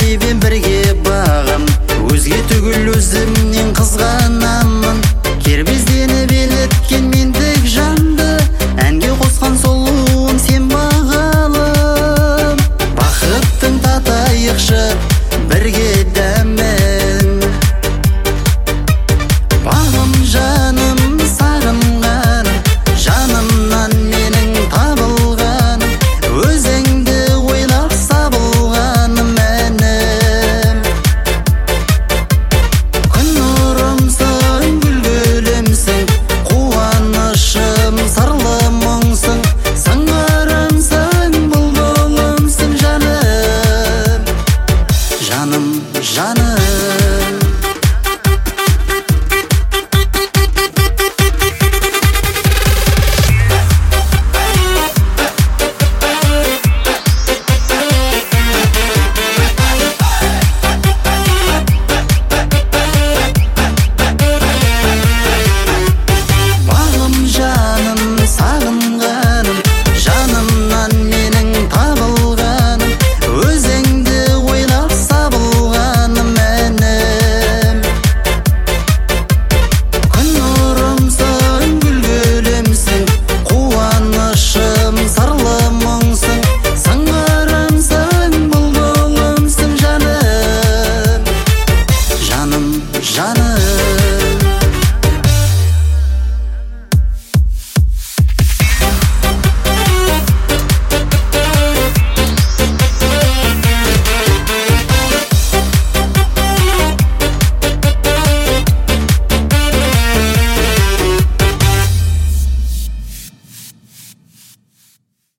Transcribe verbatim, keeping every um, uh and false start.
себен бірге бағым, өзге түгіл өзімнен қызғанамын. Кербезденіп елеткен мендік жанды, әнге қосқан сұлуым сен бағалым. Бақыттың татайықшы бірге дәмін, бағым жаным сағынғаным, жанымнан менің табылғаным, өзіңді ойлап сабылғаным әнім. Күн нұрымсың, гүл гүлімсің, қуанышым сырлы мұңсың, сыңғырымсың, бұлбұлымсың жаным, жаным, жаным.